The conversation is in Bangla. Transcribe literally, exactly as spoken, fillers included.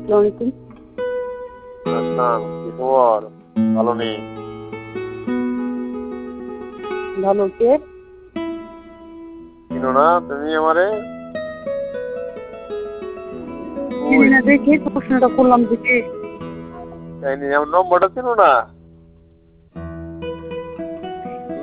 আলাইকুম। আসসালাম, কি খবর? ভালো নেই। ভালো, কে? চিনো না তুমি আমারে? চিনি ওই না দেখে প্রশ্নটা করলাম দেখে। তাই নিয়ে আমার নম্বরটা চিনো না?